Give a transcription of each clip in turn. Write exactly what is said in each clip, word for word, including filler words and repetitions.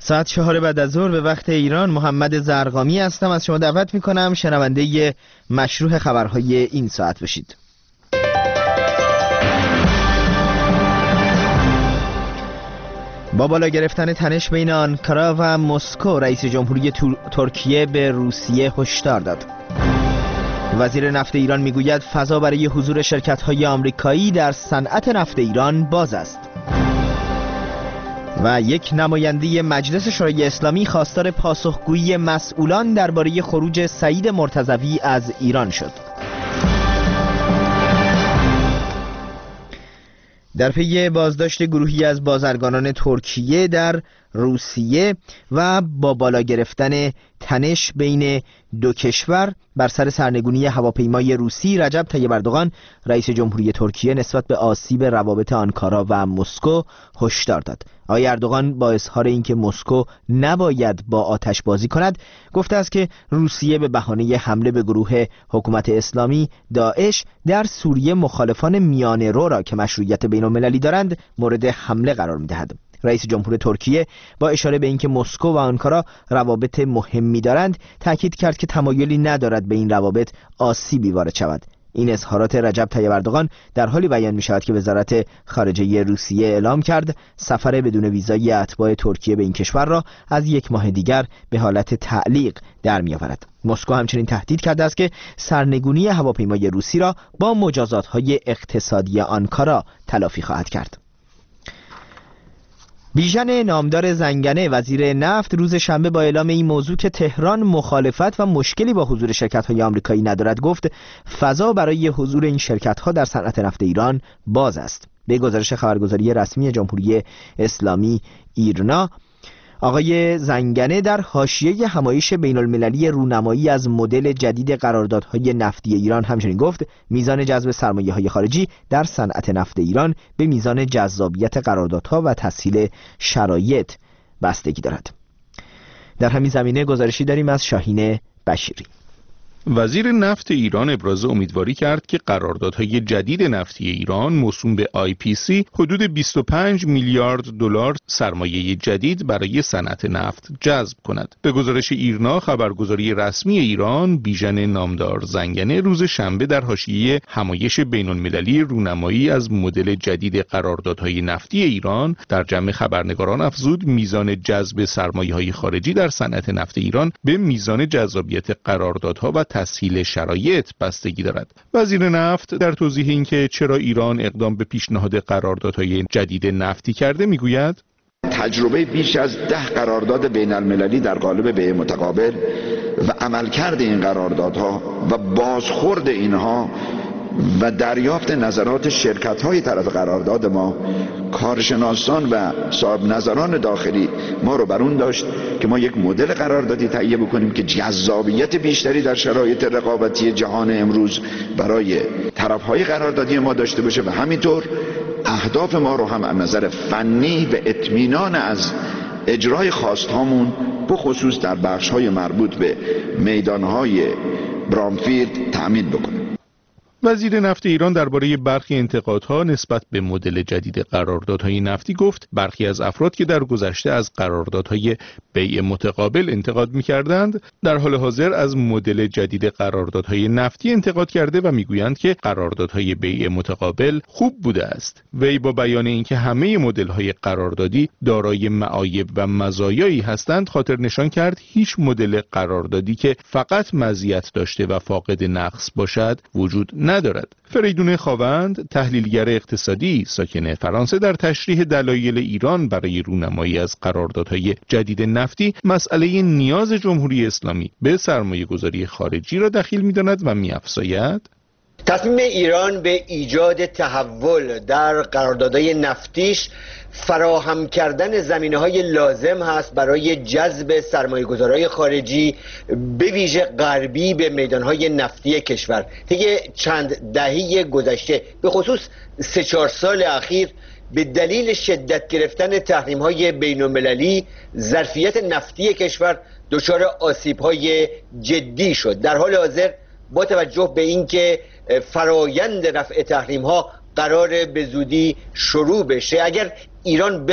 ساعت چهار بعد از ظهر به وقت ایران. محمد زرقامی هستم. از شما دعوت میکنم شنونده مشروع خبرهای این ساعت باشید. با بالا گرفتن تنش بین آنکارا و مسکو، رئیس جمهوری ترکیه به روسیه هشدار داد. وزیر نفت ایران میگوید فضا برای حضور شرکت‌های آمریکایی در صنعت نفت ایران باز است. و یک نماینده مجلس شورای اسلامی خواستار پاسخگویی مسئولان درباره خروج سعید مرتضوی از ایران شد. در پی بازداشت گروهی از بازرگانان ترکیه در روسیه و با بالا گرفتن تنش بین دو کشور بر سر سرنگونی هواپیمای روسی، رجب طیب اردوغان رئیس جمهوری ترکیه نسبت به آسیب روابط آنکارا و مسکو هشدار داد. آقای اردوغان با اظهار اینکه مسکو نباید با آتش بازی کند، گفته است که روسیه به بهانه حمله به گروه حکومت اسلامی داعش در سوریه مخالفان میانه رو را که مشروعیت بین المللی دارند مورد حمله قرار می‌دهد. رئیس جمهور ترکیه با اشاره به اینکه مسکو و آنکارا روابط مهمی دارند، تاکید کرد که تمایلی ندارد به این روابط آسیبی وارد شود. این اظهارات رجب طیب اردوغان در حالی بیان می شود که وزارت خارجه روسیه اعلام کرد سفر بدون ویزای اتباع ترکیه به این کشور را از یک ماه دیگر به حالت تعلیق در می آورد. مسکو همچنین تهدید کرده است که سرنگونی هواپیمای روسی را با مجازات‌های اقتصادی آنکارا تلافی خواهد کرد. بیژن نامدار زنگنه وزیر نفت روز شنبه با اعلام این موضوع که تهران مخالفت و مشکلی با حضور شرکت‌های آمریکایی ندارد، گفت فضا برای حضور این شرکت‌ها در صنعت نفت ایران باز است. به گزارش خبرگزاری رسمی جمهوری اسلامی ایرنا، آقای زنگنه در حاشیه همایش بین المللی رونمایی از مدل جدید قراردادهای نفتی ایران همچنین گفت میزان جذب سرمایه‌های خارجی در صنعت نفت ایران به میزان جذابیت قراردادها و تسهیل شرایط بستگی دارد. در همین زمینه گزارشی داریم از شاهین بشیری. وزیر نفت ایران ابراز امیدواری کرد که قراردادهای جدید نفتی ایران موسوم به آی پی سی حدود بیست و پنج میلیارد دلار سرمایه جدید برای صنعت نفت جذب کند. به گزارش ایرنا، خبرگزاری رسمی ایران، بیژن نامدار زنگنه روز شنبه در حاشیه همایش بین‌المللی رونمایی از مدل جدید قراردادهای نفتی ایران در جمع خبرنگاران افزود میزان جذب سرمایه‌های خارجی در صنعت نفت ایران به میزان جذابیت قراردادها و تسهیل شرایط بستگی دارد. وزیر نفت در توضیح اینکه چرا ایران اقدام به پیشنهاد قراردادهای جدید نفتی کرده میگوید تجربه بیش از ده قرارداد بین المللی در قالب بیع متقابل و عملکرد این قراردادها و بازخورد اینها و دریافت نظرات شرکت‌های طرف قرارداد ما، کارشناسان و صاحب نظران داخلی ما رو بر اون داشت که ما یک مدل قراردادی تهیه بکنیم که جذابیت بیشتری در شرایط رقابتی جهان امروز برای طرف‌های قراردادی ما داشته باشه و همینطور اهداف ما رو هم از نظر فنی و اطمینان از اجرای خواستهامون به خصوص در بخش‌های مربوط به میدان‌های برانفیلد تأمین بکنیم. وزیر نفت ایران درباره برخی انتقادها نسبت به مدل جدید قراردادهای نفتی گفت برخی از افراد که در گذشته از قراردادهای بیع متقابل انتقاد می‌کردند، در حال حاضر از مدل جدید قراردادهای نفتی انتقاد کرده و میگویند که قراردادهای بیع متقابل خوب بوده است. وی با بیان اینکه همه مدل‌های قراردادی دارای معایب و مزایایی هستند، خاطر نشان کرد هیچ مدل قراردادی که فقط مزیت داشته و فاقد نقص باشد وجود ندارد. فریدون خاوند، تحلیلگر اقتصادی ساکن فرانسه، در تشریح دلایل ایران برای رونمایی از قراردادهای جدید نفتی مسئله نیاز جمهوری اسلامی به سرمایه گذاری خارجی را دخیل می‌داند و می‌افزاید تصمیم ایران به ایجاد تحول در قراردادهای نفتیش فراهم کردن زمینه‌های لازم هست برای جذب سرمایه‌گذارهای خارجی به ویژه غربی به میدانهای نفتی کشور. طی چند دهه گذشته به خصوص سه چهار سال اخیر به دلیل شدت گرفتن تحریم‌های بین‌المللی ظرفیت نفتی کشور دچار آسیب‌های جدی شد. در حال حاضر با توجه به اینکه فرایند رفع تحریم ها قرار به زودی شروع بشه، اگر ایران بخواد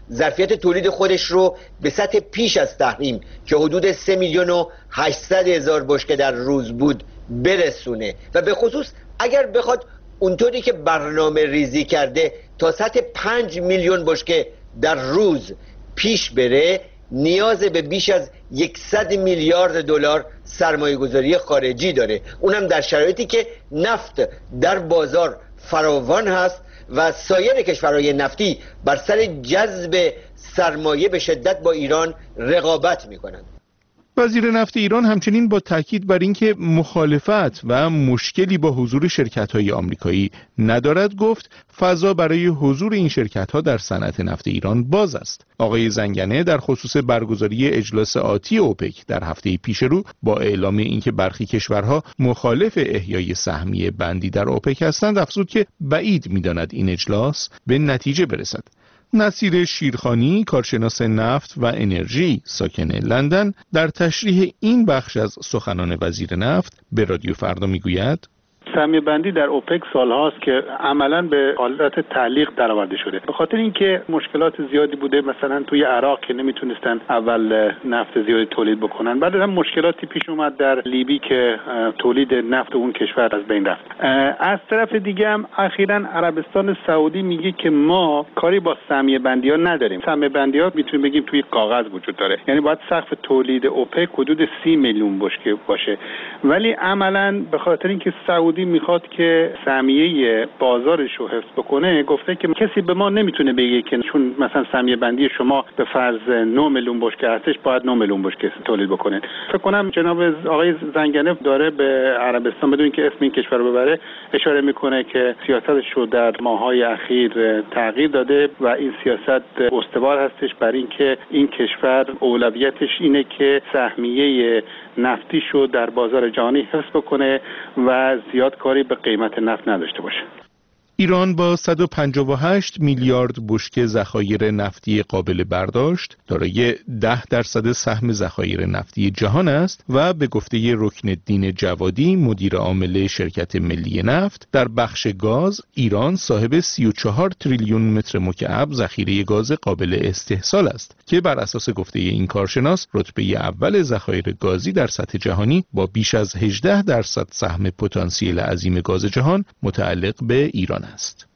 ظرفیت تولید خودش رو به سطح پیش از تحریم که حدود سه میلیون و هشتصد هزار بشکه در روز بود برسونه و به خصوص اگر بخواد اونطوری که برنامه ریزی کرده تا سطح پنج میلیون بشکه در روز پیش بره، نیاز به بیش از صد میلیارد دلار سرمایه گذاری خارجی داره، اونم در شرایطی که نفت در بازار فراوان هست و سایر کشورهای نفتی بر سر جذب سرمایه به شدت با ایران رقابت میکنند. وزیر نفت ایران همچنین با تاکید بر اینکه مخالفت و مشکلی با حضور شرکت‌های آمریکایی ندارد گفت فضا برای حضور این شرکت‌ها در صنعت نفت ایران باز است. آقای زنگنه در خصوص برگزاری اجلاس آتی اوپک در هفته پیش رو با اعلام اینکه برخی کشورها مخالف احیای سهمیه بندی در اوپک هستند افزود که بعید می‌داند این اجلاس به نتیجه برسد. نصیر شیرخانی، کارشناس نفت و انرژی ساکن لندن، در تشریح این بخش از سخنان وزیر نفت به رادیو فردا میگوید: سهمیه بندی در اوپک سالهاست که عملاً به حالت تعلیق درآورده شده، به خاطر اینکه مشکلات زیادی بوده، مثلا توی عراق که نمیتونستن اول نفت زیادی تولید بکنن، بعد هم مشکلاتی پیش اومد در لیبی که تولید نفت اون کشور از بین رفت. از طرف دیگه هم اخیراً عربستان سعودی میگه که ما کاری با سهمیه بندی ها نداریم. سهمیه بندی ها میتونیم بگیم توی کاغذ وجود داره، یعنی باید سقف تولید اوپک حدود سی میلیون بشکه باشه، ولی عملاً به خاطر اینکه سعودی میخواد که سهمیه بازارش رو حفظ بکنه، گفته که کسی به ما نمیتونه بگه که چون مثلا سهمیه بندی شما به فرض نه میلیون بشکه هستش باید نه میلیون بشکه تولید بکنه. فکر کنم جناب آقای زنگنه داره به عربستان بدون که اسم این کشور رو ببره اشاره میکنه که سیاستش رو در ماه‌های اخیر تغییر داده و این سیاست استوار هستش بر اینکه این کشور اولویتش اینه که سهمیه نفتیش رو در بازار جهانی حفظ بکنه و زیاد کاری به قیمت نفت نداشته باشه. ایران با صد و پنجاه و هشت میلیارد بشکه ذخایر نفتی قابل برداشت دارای ده درصد سهم ذخایر نفتی جهان است و به گفته رکن الدین جوادی مدیر عامل شرکت ملی نفت در بخش گاز ایران صاحب سی و چهار تریلیون متر مکعب ذخیره گاز قابل استحصال است که بر اساس گفته این کارشناس رتبه اول ذخایر گازی در سطح جهانی با بیش از هجده درصد سهم پتانسیل عظیم گاز جهان متعلق به ایران است.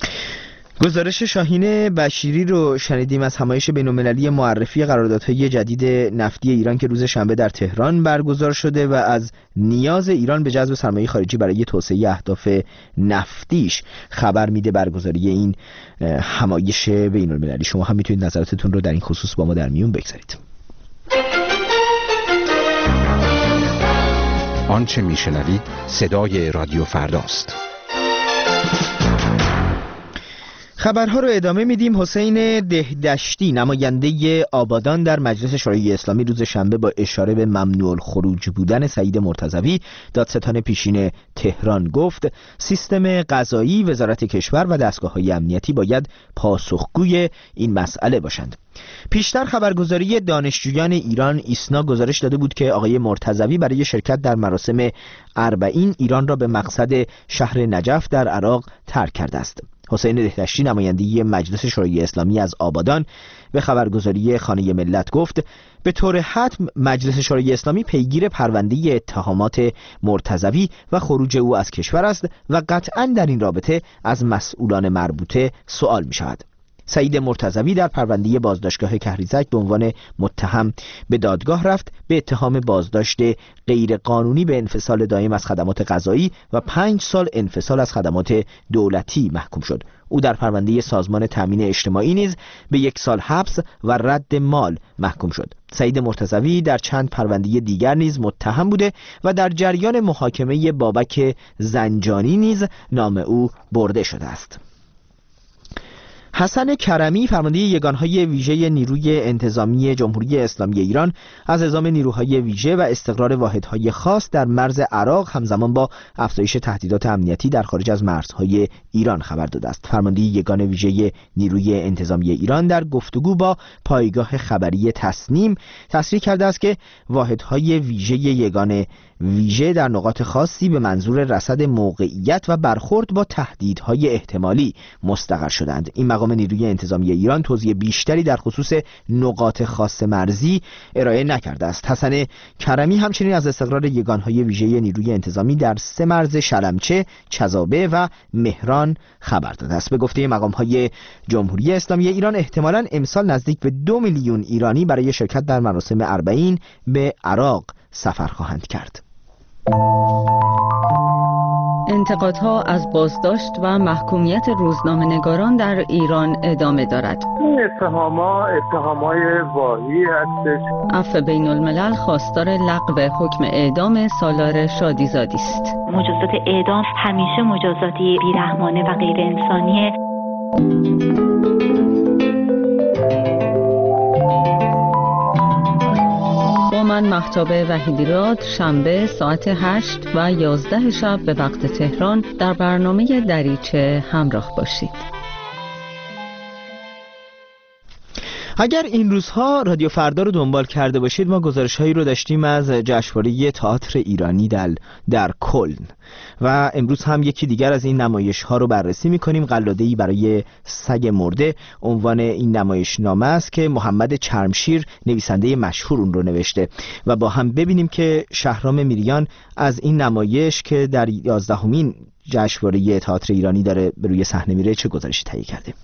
گزارش شاهین بشیری رو شنیدیم از همایش بین‌المللی معرفی قراردادهای جدید نفتی ایران که روز شنبه در تهران برگزار شده و از نیاز ایران به جذب سرمایه خارجی برای توسعه اهداف نفتیش خبر میده. برگزاری این همایش بین‌المللی، شما هم میتونید نظراتتون رو در این خصوص با ما در میون بگذارید. آنچه میشنوید صدای رادیو فرداست. خبرها رو ادامه میدیم. حسین دهدشتی نماینده آبادان در مجلس شورای اسلامی روز شنبه با اشاره به ممنوع الخروج بودن سعید مرتضوی دادستان پیشین تهران گفت سیستم قضایی، وزارت کشور و دستگاه‌های امنیتی باید پاسخگوی این مسئله باشند. پیشتر خبرگزاری دانشجویان ایران ایسنا گزارش داده بود که آقای مرتضوی برای شرکت در مراسم اربعین ایران را به مقصد شهر نجف در عراق ترک کرده است. حسین دهدشتی نماینده مجلس شورای اسلامی از آبادان به خبرگزاری خانه ملت گفت به طور حتم مجلس شورای اسلامی پیگیر پرونده اتهامات مرتضوی و خروج او از کشور است و قطعاً در این رابطه از مسئولان مربوطه سوال می شود. سعید مرتضوی در پرونده بازداشتگاه کهریزک به عنوان متهم به دادگاه رفت. به اتهام بازداشت غیر قانونی به انفصال دائم از خدمات قضایی و پنج سال انفصال از خدمات دولتی محکوم شد. او در پرونده سازمان تامین اجتماعی نیز به یک سال حبس و رد مال محکوم شد. سعید مرتضوی در چند پرونده دیگر نیز متهم بوده و در جریان محاکمه بابک زنجانی نیز نام او برده شده است. حسن کرمی فرمانده یگانهای ویژه نیروی انتظامی جمهوری اسلامی ایران از اعزام نیروهای ویژه و استقرار واحدهای خاص در مرز عراق همزمان با افزایش تهدیدات امنیتی در خارج از مرزهای ایران خبر داده است. فرمانده یگان ویژه نیروی انتظامی ایران در گفتگو با پایگاه خبری تسنیم تصریح کرده است که واحدهای ویژه یگان ویژه در نقاط خاصی به منظور رصد موقعیت و برخورد با تهدیدهای احتمالی مستقر شدند. این مقام مقام نیروی انتظامی ایران توضیح بیشتری در خصوص نقاط خاص مرزی ارائه نکرده است. حسن کرمی همچنین از استقرار یگانهای ویژه نیروی انتظامی در سه مرز شلمچه، چذابه و مهران خبر داده است. به گفته مقام‌های جمهوری اسلامی ایران احتمالاً امسال نزدیک به دو میلیون ایرانی برای شرکت در مراسم اربعین به عراق سفر خواهند کرد. انتقادها از بازداشت و محکومیت روزنامه‌نگاران در ایران ادامه دارد. این اتهامات اتهامای واهی هستش. عفو بین الملل خواستار لغو حکم اعدام سالار شادیزادی است. مجازات اعدام همیشه مجازاتی بیرحمانه و غیر انسانیه. من مهتاب وحیدی‌راد شنبه ساعت هشت و یازده شب به وقت تهران در برنامه دریچه همراه باشید. اگر این روزها رادیو فردا رو دنبال کرده باشید، ما گزارش‌هایی رو داشتیم از جشنواره تئاتر ایرانی در در کلن و امروز هم یکی دیگر از این نمایش‌ها رو بررسی می‌کنیم. قلاده‌ای برای سگ مرده عنوان این نمایشنامه است که محمد چرمشیر نویسنده مشهور اون رو نوشته و با هم ببینیم که شهرام میریان از این نمایش که در یازدهمین جشنواره تئاتر ایرانی داره به روی صحنه میره چه گزارشی تهیه کرده.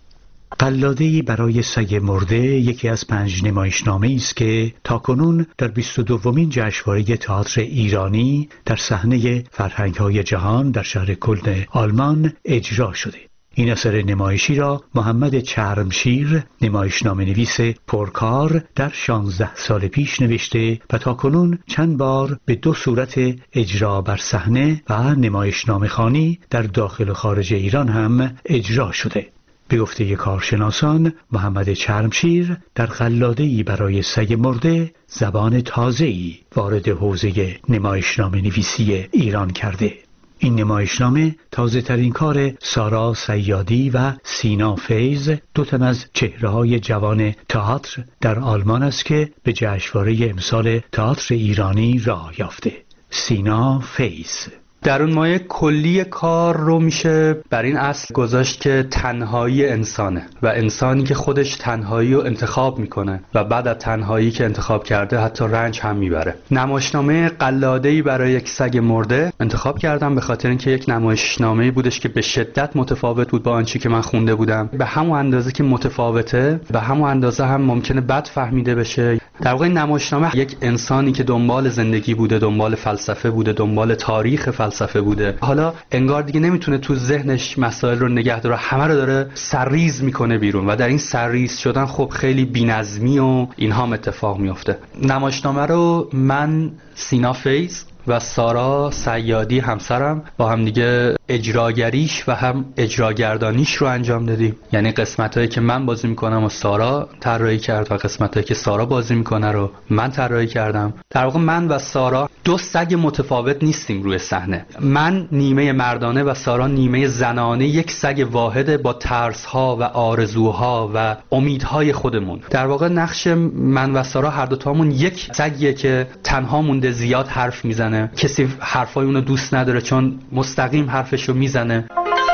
قلاده‌ای برای سگ مرده یکی از پنج نمایشنامه‌ای است که تاکنون در بیست و دومین جشنواره تئاتر ایرانی در صحنه فرهنگ‌های جهان در شهر کلن آلمان اجرا شده. این اثر نمایشی را محمد چرمشیر، نمایشنامه نویس پرکار، در شانزده سال پیش نوشته و تاکنون چند بار به دو صورت اجرا بر صحنه و نمایشنامه خوانی در داخل و خارج ایران هم اجرا شده. به گفته کارشناسان، محمد چرمشیر در قلاده‌ای برای سگ مرده زبان تازه‌ای وارد حوزه نمایشنامه نویسی ایران کرده. این نمایشنامه تازه ترین کار سارا صیادی و سینا فیض، دو تن از چهره‌های جوان تئاتر در آلمان است که به جشنواره امسال تئاتر ایرانی راه یافته. سینا فیض: در اون مایه کلی کار رو میشه بر این اصل گذاشت که تنهایی انسانه و انسانی که خودش تنهایی رو انتخاب میکنه و بعد از تنهایی که انتخاب کرده حتی رنج هم میبره. نمایشنامه قلاده‌ای برای یک سگ مرده انتخاب کردم به خاطر اینکه یک نمایشنامه‌ای بودش که به شدت متفاوت بود با آنچه که من خونده بودم. به همون اندازه که متفاوته، به همون اندازه هم ممکنه بد فهمیده بشه. در واقع نمایشنامه یک انسانی که دنبال زندگی بوده، دنبال فلسفه بوده، دنبال تاریخ فلسفه بوده، حالا انگار دیگه نمیتونه تو ذهنش مسائل رو نگه داره، همه رو داره سرریز میکنه بیرون و در این سرریز شدن خب خیلی بی‌نظمی و اینها هم اتفاق میفته. نمایشنامه رو من، سینا فیض و سارا صیادی همسرم با هم دیگه اجراگریش و هم اجراگردانیش رو انجام دادیم. یعنی قسمتایی که من بازی میکنم و سارا طراحی کرد و قسمتایی که سارا بازی میکنه رو من طراحی کردم. در واقع من و سارا دو سگ متفاوت نیستیم روی صحنه. من نیمه مردانه و سارا نیمه زنانه، یک سگ واحد با ترس‌ها و آرزوها و امیدهای خودمون. در واقع نقش من و سارا هر دو تامون یک سگیه که تنها مونده، زیاد حرف میزنه، کسی حرفای اونو دوست نداره چون مستقیم حرفشو میزنه.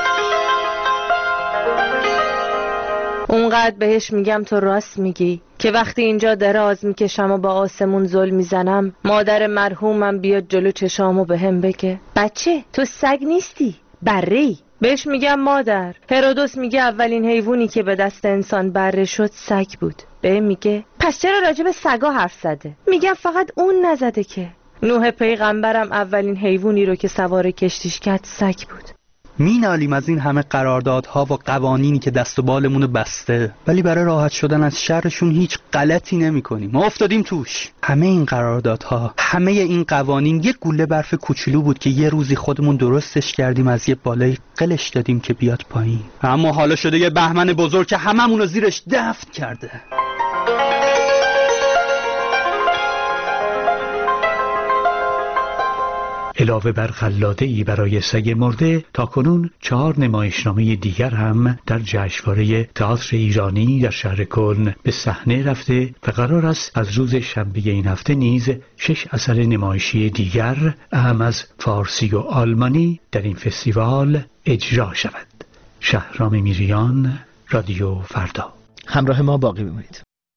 اونقدر بهش میگم تو راست میگی که وقتی اینجا دراز میکشم و با آسمون زل میزنم، مادر مرحومم بیاد جلو چشامو به هم بگه بچه تو سگ نیستی، بره‌ای. بهش میگم مادر، هرودوس میگه اولین حیوانی که به دست انسان بره شد سگ بود. به میگه پس چرا راجع به سگا حرف زده؟ میگم فقط اون نزده که نوح پیغمبرم اولین حیوانی رو که سوار کشتیش کرد سگ بود. مینالیم از این همه قراردادها و قوانینی که دست و بالمونو بسته، ولی برای راحت شدن از شرشون هیچ غلطی نمی کنیم. ما افتادیم توش. همه این قراردادها، همه این قوانین یک گوله برف کوچولو بود که یه روزی خودمون درستش کردیم، از یه بالای قلش دادیم که بیاد پایین. اما حالا شده یه بهمن بزرگ که هممون رو زیرش دفن کرده. علاوه بر قلاده‌ای برای سگ مرده، تاکنون چهار نمایشنامه دیگر هم در جشنواره تئاتر ایرانی در شهر کلن به صحنه رفته و قرار است از روز شنبه این هفته نیز شش اثر نمایشی دیگر اهم از فارسی و آلمانی در این فستیوال اجرا شود. شهرام میریان، رادیو فردا. همراه ما باقی بمونید.